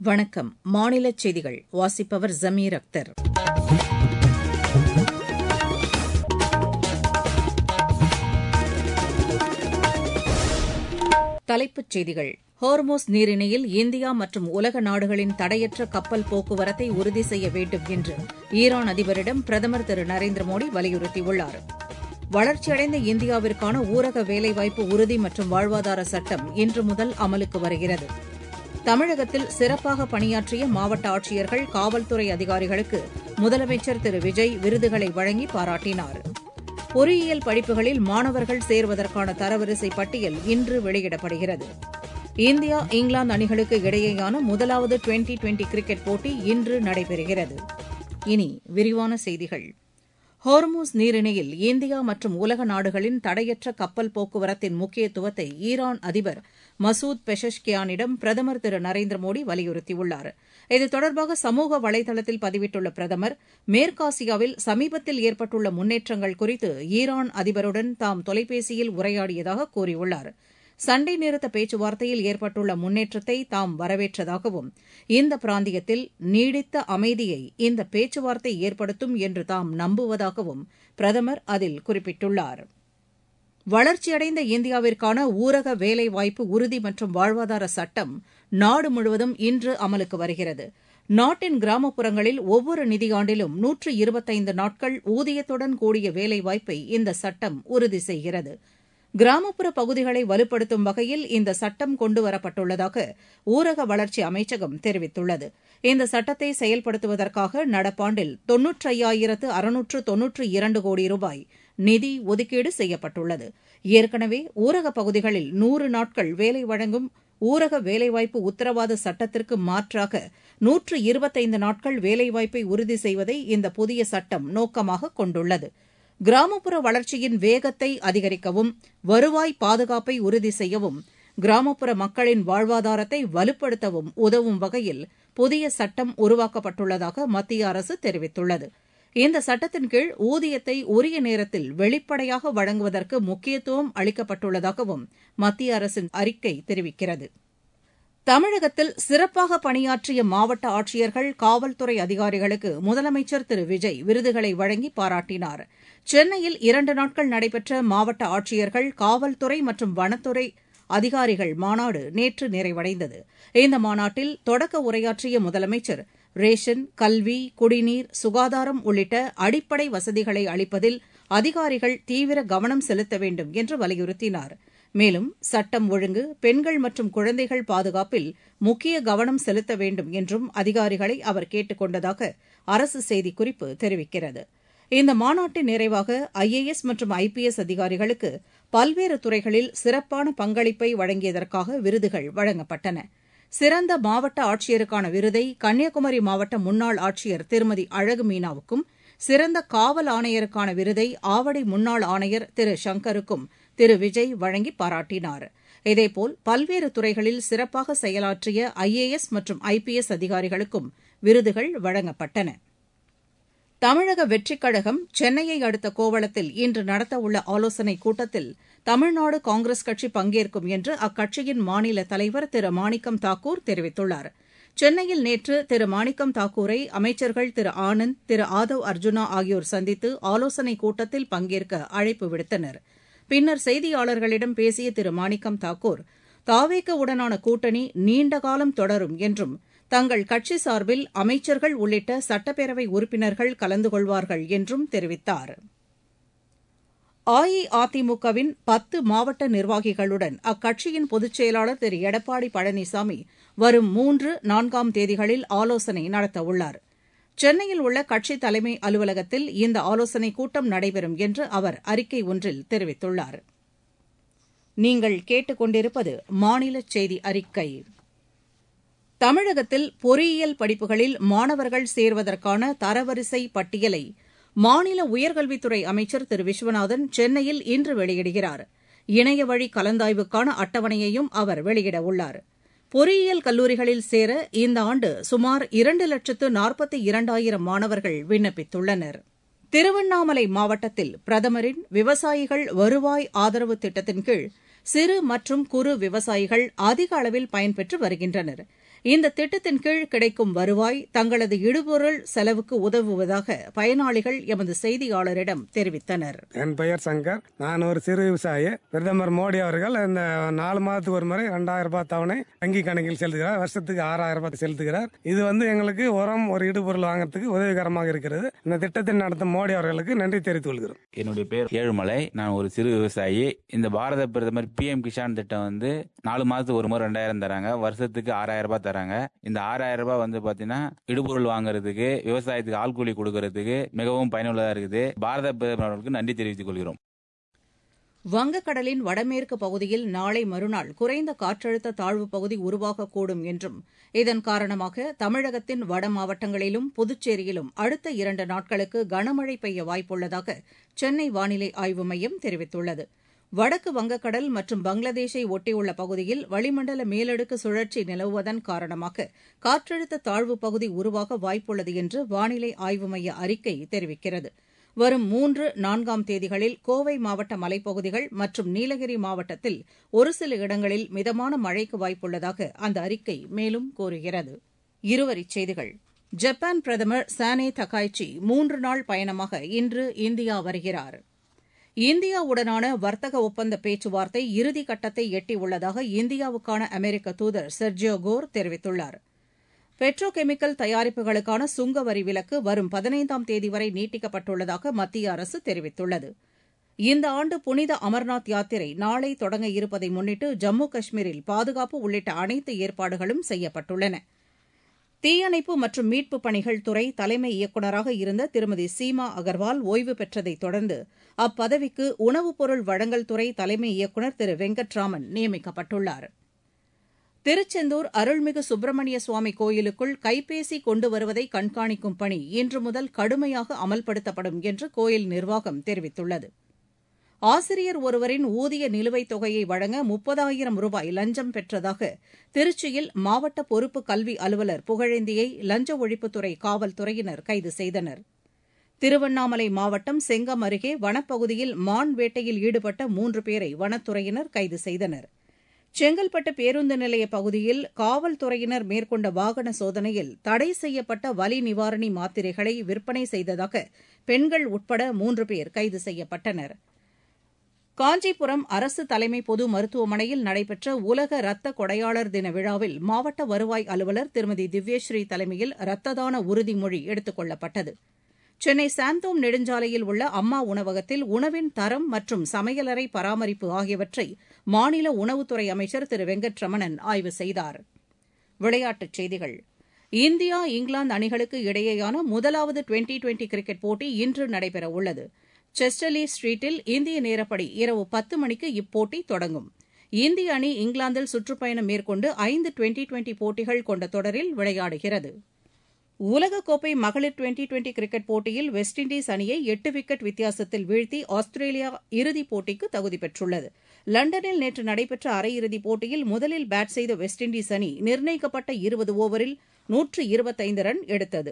வணக்கம். மாநிலச் செய்திகள் வாசிப்பவர் ஜமீர் அக்தர். தலைப்புச் செய்திகள். ஹோர்மோஸ் நீரிணையில் இந்தியா மற்றும் உலக நாடுகளின் தடையற்ற கப்பல் போக்குவரத்தை உறுதி செய்ய வேண்டும் என்று ஈரான் அதிபரிடம் பிரதமர் திரு நரேந்திர மோடி வலியுறுத்தியுள்ளார். வளர்ச்சியடைந்த இந்தியாவிற்கான ஊரக வேலைவாய்ப்பு உறுதி மற்றும் வாழ்வாதார சட்டம் இன்று முதல் அமலுக்கு வருகிறது. தமிழகத்தில் சிறப்பாக பணியாற்றிய மாவட்ட ஆட்சியர்கள், காவல்துறை அதிகாரிகளுக்கு முதலமைச்சர் திரு விஜய் விருதுகளை வழங்கி பாராட்டினார். பொறியியல் படிப்புகளில் மாணவர்கள் சேர்வதற்கான தரவரிசை பட்டியல் இன்று வெளியிடப்படுகிறது. இந்தியா, இங்கிலாந்து அணிகளுக்கு இடையேயான முதலாவது டுவெண்டி கிரிக்கெட் போட்டி இன்று நடைபெறுகிறது. இனி விரிவான செய்திகள். ஹோர்மூஸ் நீரிணையில் இந்தியா மற்றும் உலக நாடுகளின் தடையற்ற கப்பல் போக்குவரத்தின் முக்கியத்துவத்தை ஈரான் அதிபர் மசூத் பெஷஷ்கியானிடம் பிரதமர் திரு நரேந்திர மோடி வலியுறுத்தியுள்ளார். இது தொடர்பாக சமூக வலைதளத்தில் பதிவிட்டுள்ள பிரதமர், மேற்காசியாவில் சமீபத்தில் ஏற்பட்டுள்ள முன்னேற்றங்கள் குறித்து ஈரான் அதிபருடன் தாம் தொலைபேசியில் உரையாடியதாக கூறியுள்ளார். சண்டை நிறுத்த பேச்சுவார்த்தையில் ஏற்பட்டுள்ள முன்னேற்றத்தை தாம் வரவேற்றதாகவும், இந்த பிராந்தியத்தில் நீடித்த அமைதியை இந்த பேச்சுவார்த்தை ஏற்படுத்தும் என்று தாம் நம்புவதாகவும் பிரதமர் அதில் குறிப்பிட்டுள்ளார். வளர்ச்சியடைந்த இந்தியாவிற்கான ஊரக வேலைவாய்ப்பு உறுதி மற்றும் வாழ்வாதார சட்டம் நாடு முழுவதும் இன்று அமலுக்கு வருகிறது. நாட்டின் கிராமப்புறங்களில் ஒவ்வொரு நிதியாண்டிலும் 125 நாட்கள் ஊதியத்துடன் கூடிய வேலைவாய்ப்பை இந்த சட்டம் உறுதி செய்கிறது. கிராமப்புற பகுதிகளை வலுப்படுத்தும் வகையில் இந்த சட்டம் கொண்டுவரப்பட்டுள்ளதாக ஊரக வளர்ச்சி அமைச்சகம் தெரிவித்துள்ளது. இந்த சட்டத்தை செயல்படுத்துவதற்காக நடப்பாண்டில் 95,692 கோடி ரூபாய் நிதி ஒதுக்கீடு செய்யப்பட்டுள்ளது. ஏற்கனவே ஊரகப் பகுதிகளில் 100 நாட்கள் வேலை வழங்கும் ஊரக வேலைவாய்ப்பு உத்தரவாத சட்டத்திற்கு மாற்றாக 125 நாட்கள் வேலைவாய்ப்பை உறுதி செய்வதை இந்த புதிய சட்டம் நோக்கமாக கொண்டுள்ளது. கிராமப்புற வளர்ச்சியின் வேகத்தை அதிகரிக்கவும், வருவாய் பாதுகாப்பை உறுதி செய்யவும், கிராமப்புற மக்களின் வாழ்வாதாரத்தை வலுப்படுத்தவும் உதவும் வகையில் புதிய சட்டம் உருவாக்கப்பட்டுள்ளதாக மத்திய அரசு தெரிவித்துள்ளது. இந்த சட்டத்தின் கீழ் ஊதியத்தை உரிய நேரத்தில் வெளிப்படையாக வழங்குவதற்கு முக்கியத்துவம் அளிக்கப்பட்டுள்ளதாகவும் மத்திய அரசின் அறிக்கை தெரிவிக்கிறது. தமிழகத்தில் சிறப்பாக பணியாற்றிய மாவட்ட ஆட்சியர்கள், காவல்துறை அதிகாரிகளுக்கு முதலமைச்சர் திரு விஜய் விருதுகளை வழங்கி பாராட்டினார். சென்னையில் 2 நாட்கள் நடைபெற்ற மாவட்ட ஆட்சியர்கள், காவல்துறை மற்றும் வனத்துறை அதிகாரிகள் மாநாடு நேற்று நிறைவடைந்தது. இந்த மாநாட்டில் தொடக்க உரையாற்றிய முதலமைச்சர், ரேஷன், கல்வி, குடிநீர், சுகாதாரம் உள்ளிட்ட அடிப்படை வசதிகளை அளிப்பதில் அதிகாரிகள் தீவிர கவனம் செலுத்த வேண்டும் என்று வலியுறுத்தினார். மேலும் சட்டம் ஒழுங்கு, பெண்கள் மற்றும் குழந்தைகள் பாதுகாப்பில் முக்கிய கவனம் செலுத்த வேண்டும் என்றும் அதிகாரிகளை அவர் கேட்டுக் கொண்டதாக அரசு செய்திக்குறிப்பு தெரிவிக்கிறது. இந்த மாநாட்டின் நிறைவாக IAS மற்றும் IPS அதிகாரிகளுக்கு பல்வேறு துறைகளில் சிறப்பான பங்களிப்பை வழங்கியதற்காக விருதுகள் வழங்கப்பட்டன. சிறந்த மாவட்ட ஆட்சியருக்கான விருதை கன்னியாகுமரி மாவட்ட முன்னாள் ஆட்சியர் திருமதி அழகு மீனாவுக்கும், சிறந்த காவல் ஆணையருக்கான விருதை ஆவடி முன்னாள் ஆணையர் திரு சங்கருக்கும் திரு விஜய் வழங்கி பாராட்டினார். இதேபோல் பல்வேறு துறைகளில் சிறப்பாக செயலாற்றிய IAS மற்றும் IPS அதிகாரிகளுக்கும் விருதுகள் வழங்கப்பட்டன. தமிழக வெற்றிக் கழகம் சென்னையை அடுத்த கோவளத்தில் இன்று நடத்தவுள்ள ஆலோசனைக் கூட்டத்தில் தமிழ்நாடு காங்கிரஸ் கட்சி பங்கேற்கும் என்று அக்கட்சியின் மாநில தலைவர் திரு மாணிக்கம் தாக்கூர் தெரிவித்துள்ளார். சென்னையில் நேற்று திரு மாணிக்கம் தாக்கூரை அமைச்சர்கள் திரு ஆனந்த், திரு ஆதவ் அர்ஜுனா ஆகியோர் சந்தித்து ஆலோசனைக் கூட்டத்தில் பங்கேற்க அழைப்பு விடுத்தனர். பின்னர் செய்தியாளர்களிடம் பேசிய திரு மாணிக்கம் தாக்கூர், தாவேகவுடனான கூட்டணி நீண்டகாலம் தொடரும் என்றும், தங்கள் கட்சி சார்பில் அமைச்சர்கள் உள்ளிட்ட சட்டப்பேரவை உறுப்பினர்கள் கலந்து கொள்வார்கள் என்றும் தெரிவித்தார். அஇஅதிமுகவின் 10 மாவட்ட நிர்வாகிகளுடன் அக்கட்சியின் பொதுச் செயலாளர் திரு எடப்பாடி பழனிசாமி வரும் 3, 4ஆம் தேதிகளில் ஆலோசனை நடத்தவுள்ளார். சென்னையில் உள்ள கட்சி தலைமை அலுவலகத்தில் இந்த ஆலோசனைக் கூட்டம் நடைபெறும் என்று அவர் அறிக்கை ஒன்றில் தெரிவித்துள்ளார். நீங்கள் கேட்டுக் கொண்டிருப்பது மாநில செய்தி அறிக்கை. தமிழகத்தில் பொறியியல் படிப்புகளில் மாணவர்கள் சேர்வதற்கான தரவரிசை பட்டியலை மாநில உயர்கல்வித்துறை அமைச்சர் திரு விஸ்வநாதன் சென்னையில் இன்று வெளியிடுகிறார். இணையவழி கலந்தாய்வுக்கான அட்டவணையையும் அவர் வெளியிடவுள்ளார். பொறியியல் கல்லூரிகளில் சேர இந்த ஆண்டு சுமார் 2,42,000 மாணவர்கள் விண்ணப்பித்துள்ளனர். திருவண்ணாமலை மாவட்டத்தில் பிரதமரின் விவசாயிகள் வருவாய் ஆதரவு திட்டத்தின் கீழ் சிறு மற்றும் குறு விவசாயிகள் அதிக அளவில் பயன்பெற்று வருகின்றனர். இந்த திட்டத்தின் கீழ் கிடைக்கும் வருவாய் தங்களது இடுபொருள் செலவுக்கு உதவுவதாக பயனாளிகள் எமது செய்தியாளரிடம் தெரிவித்தனர். என் பெயர் சங்கர். நான் ஒரு சிறு விவசாயி. பிரதமர் மோடி அவர்கள் இந்த 4 மாதத்துக்கு ஒரு முறை 2000 ரூபாய் தவணை வங்கி கணக்கில் செலுத்துகிறார். வருஷத்துக்கு 6000 ரூபாய் செலுத்துகிறார். இது எங்களுக்கு உரம் ஒரு இடுபொருள் வாங்குறதுக்கு உதவிகரமாக இருக்கிறது. இந்த திட்டத்தை நடத்தும் மோடி அவர்களுக்கு நன்றி தெரிவித்துக் கொள்கிறோம். என்னுடைய பேர் ஏழுமலை. நான் ஒரு சிறு விவசாயி. இந்த பாரத பிரதமர் PM கிஷான் திட்டம் 4 மாதத்துக்கு ஒரு முறை 2000 தராங்க. வருஷத்துக்கு 6000 ரூபாய் தராங்க. இந்த 6000 ரூபாய் பாத்தீங்கன்னா இடுபொருள் வாங்குறதுக்கு, விவசாயத்துக்கு ஆள் கூலி கொடுக்கறதுக்கு மிகவும் பயனுள்ளதா இருக்குது. பாரத பிரதமருக்கு நன்றி தெரிவித்துக் கொள்கிறோம். வங்கக்கடலின் வடமேற்கு பகுதியில் நாளை மறுநாள் குறைந்த காற்றழுத்த தாழ்வுப் பகுதி உருவாகக்கூடும் என்றும் இதன் காரணமாக தமிழகத்தின் வட மாவட்டங்களிலும் புதுச்சேரியிலும் அடுத்த 2 நாட்களுக்கு கனமழை பெய்ய வாய்ப்புள்ளதாக சென்னை வானிலை ஆய்வு மையம் தெரிவித்துள்ளது. வடக்கு வங்கக்கடல் மற்றும் பங்களாதேஷை ஒட்டியுள்ள பகுதியில் வளிமண்டல மேலடுக்கு சுழற்சி நிலவுவதன் காரணமாக காற்றழுத்த தாழ்வுப் பகுதி உருவாக வாய்ப்புள்ளது என்று வானிலை ஆய்வு மைய அறிக்கை தெரிவிக்கிறது. வரும் 3, 4ஆம் தேதிகளில் கோவை மாவட்ட மலைப்பகுதிகள் மற்றும் நீலகிரி மாவட்டத்தில் ஒரு சில இடங்களில் மிதமான மழைக்கு வாய்ப்புள்ளதாக அந்த அறிக்கை மேலும் கூறுகிறது. இருவரிச் செய்திகள். ஜப்பான் பிரதமர் சானே தகாய்ச்சி 3 நாள் பயணமாக இன்று இந்தியா வருகிறார். இந்தியாவுடனான வர்த்தக ஒப்பந்த பேச்சுவார்த்தை இறுதிக்கட்டத்தை எட்டியுள்ளதாக இந்தியாவுக்கான அமெரிக்க தூதர் செர்ஜியோ கோர் தெரிவித்துள்ளார். பெட்ரோ கெமிக்கல் தயாரிப்புகளுக்கான சுங்க வரி விலக்கு வரும் 15ஆம் தேதி வரை நீட்டிக்கப்பட்டுள்ளதாக மத்திய அரசு தெரிவித்துள்ளது. இந்த ஆண்டு புனித அமர்நாத் யாத்திரை நாளை தொடங்க இருப்பதை முன்னிட்டு ஜம்மு காஷ்மீரில் பாதுகாப்பு உள்ளிட்ட அனைத்து ஏற்பாடுகளும் செய்யப்பட்டுள்ளன. தீயணைப்பு மற்றும் மீட்புப் பணிகள் துறை தலைமை இயக்குநராக இருந்த திருமதி சீமா அகர்வால் ஓய்வு பெற்றதைத் தொடர்ந்து அப்பதவிக்கு உணவுப் பொருள் வழங்கல் துறை தலைமை இயக்குநர் திரு வெங்கட்ராமன் நியமிக்கப்பட்டுள்ளார். திருச்செந்தூர் அருள்மிகு சுப்பிரமணிய சுவாமி கோயிலுக்குள் கைபேசி கொண்டு வருவதை கண்காணிக்கும் பணி இன்று முதல் கடுமையாக அமல்படுத்தப்படும் என்று கோயில் நிர்வாகம் தெரிவித்துள்ளது. ஆசிரியர் ஒருவரின் ஊதிய நிலுவைத் தொகையை வழங்க 30,000 ரூபாய் லஞ்சம் பெற்றதாக திருச்சியில் மாவட்ட பொறுப்பு கல்வி அலுவலர் புகழேந்தியை லஞ்ச ஒழிப்புத்துறை காவல்துறையினர் கைது செய்தனர். திருவண்ணாமலை மாவட்டம் செங்கம் அருகே வனப்பகுதியில் மான் வேட்டையில் ஈடுபட்ட 3 பேரை வனத்துறையினர் கைது செய்தனர். செங்கல்பட்டு பேருந்து நிலைய பகுதியில் காவல்துறையினர் மேற்கொண்ட வாகன சோதனையில் தடை செய்யப்பட்ட வலி நிவாரணி மாத்திரைகளை விற்பனை செய்ததாக பெண்கள் உட்பட 3 பேர் கைது செய்யப்பட்டனர். காஞ்சிபுரம் அரசு தலைமை பொது மருத்துவமனையில் நடைபெற்ற உலக ரத்த கொடையாளர் தின விழாவில் மாவட்ட வருவாய் அலுவலர் திருமதி திவ்யஸ்ரீ தலைமையில் ரத்த தான உறுதிமொழி எடுத்துக் கொள்ளப்பட்டது. சென்னை சாந்தோம் நெடுஞ்சாலையில் உள்ள அம்மா உணவகத்தில் உணவின் தரம் மற்றும் சமையலறை பராமரிப்பு ஆகியவற்றை மாநில உணவுத்துறை அமைச்சர் திரு வெங்கட்ரமணன் ஆய்வு செய்தார். விளையாட்டுச் செய்திகள். இந்தியா இங்கிலாந்து அணிகளுக்கு இடையேயான முதலாவது டுவெண்டி கிரிக்கெட் போட்டி இன்று நடைபெறவுள்ளது. செஸ்டர்லி ஸ்ட்ரீட்டில் இந்திய நேரப்படி இரவு 10 மணிக்கு இப்போட்டி தொடங்கும். இந்திய அணி இங்கிலாந்தில் சுற்றுப்பயணம் மேற்கொண்டு 5 டுவெண்டி போட்டிகள் கொண்ட தொடரில் விளையாடுகிறது. உலகக்கோப்பை மகளிர் டுவெண்டி கிரிக்கெட் போட்டியில் வெஸ்ட் இண்டீஸ் அணியை 8 விக்கெட் வித்தியாசத்தில் வீழ்த்தி ஆஸ்திரேலியா இறுதிப் போட்டிக்கு தகுதி பெற்றுள்ளது. லண்டனில் நேற்று நடைபெற்ற அரையிறுதிப் போட்டியில் முதலில் பேட் செய்த வெஸ்ட் இண்டீஸ் அணி நிர்ணயிக்கப்பட்ட 20 ஓவரில் 125 ரன் எடுத்தது.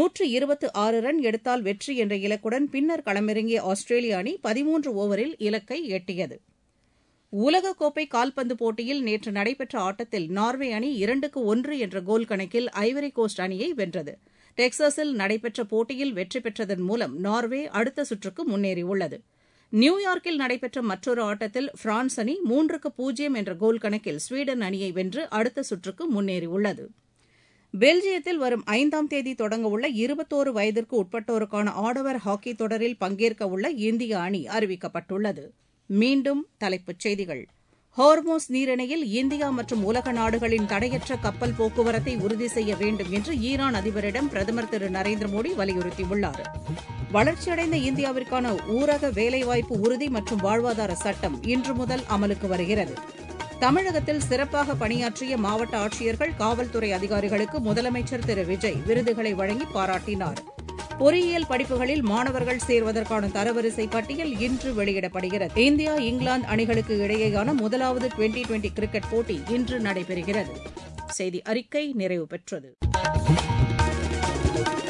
126 ரன் எடுத்தால் வெற்றி என்ற இலக்குடன் பின்னர் களமிறங்கிய ஆஸ்திரேலிய அணி 13 ஓவரில் இலக்கை எட்டியது. உலகக்கோப்பை கால்பந்து போட்டியில் நேற்று நடைபெற்ற ஆட்டத்தில் நார்வே அணி 2-1 என்ற கோல் கணக்கில் ஐவரி கோஸ்ட் அணியை வென்றது. டெக்சாஸில் நடைபெற்ற போட்டியில் வெற்றி பெற்றதன் மூலம் நார்வே அடுத்த சுற்றுக்கு முன்னேறியுள்ளது. நியூயார்க்கில் நடைபெற்ற மற்றொரு ஆட்டத்தில் பிரான்ஸ் அணி 3-0 என்ற கோல் கணக்கில் ஸ்வீடன் அணியை வென்று அடுத்த சுற்றுக்கு முன்னேறியுள்ளது. பெல்ஜியத்தில் வரும் 5ஆம் தேதி தொடங்கவுள்ள 21 வயதிற்கு உட்பட்டோருக்கான ஆடவர் ஹாக்கி தொடரில் பங்கேற்கவுள்ள இந்திய அணி அறிவிக்கப்பட்டுள்ளது. மீண்டும் தலைப்புச் செய்திகள். ஹோர்மோஸ் நீரிணையில் இந்தியா மற்றும் உலக நாடுகளின் தடையற்ற கப்பல் போக்குவரத்தை உறுதி செய்ய வேண்டும் என்று ஈரான் அதிபரிடம் பிரதமர் திரு நரேந்திர மோடி வலியுறுத்தியுள்ளார். வளர்ச்சியடைந்த இந்தியாவிற்கான ஊரக வேலைவாய்ப்பு உறுதி மற்றும் வாழ்வாதார சட்டம் இன்று முதல் அமலுக்கு வருகிறது. தமிழகத்தில் சிறப்பாக பணியாற்றிய மாவட்ட ஆட்சியர்கள், காவல்துறை அதிகாரிகளுக்கு முதலமைச்சர் திரு விஜய் விருதுகளை வழங்கி பாராட்டினார். பொறியியல் படிப்புகளில் மாணவர்கள் சேர்வதற்கான தரவரிசை பட்டியல் இன்று வெளியிடப்படுகிறது. இந்தியா இங்கிலாந்து அணிகளுக்கு இடையேயான முதலாவது டுவெண்டி கிரிக்கெட் போட்டி இன்று நடைபெறுகிறது. செய்தி அறிக்கை நிறைவு பெற்றது.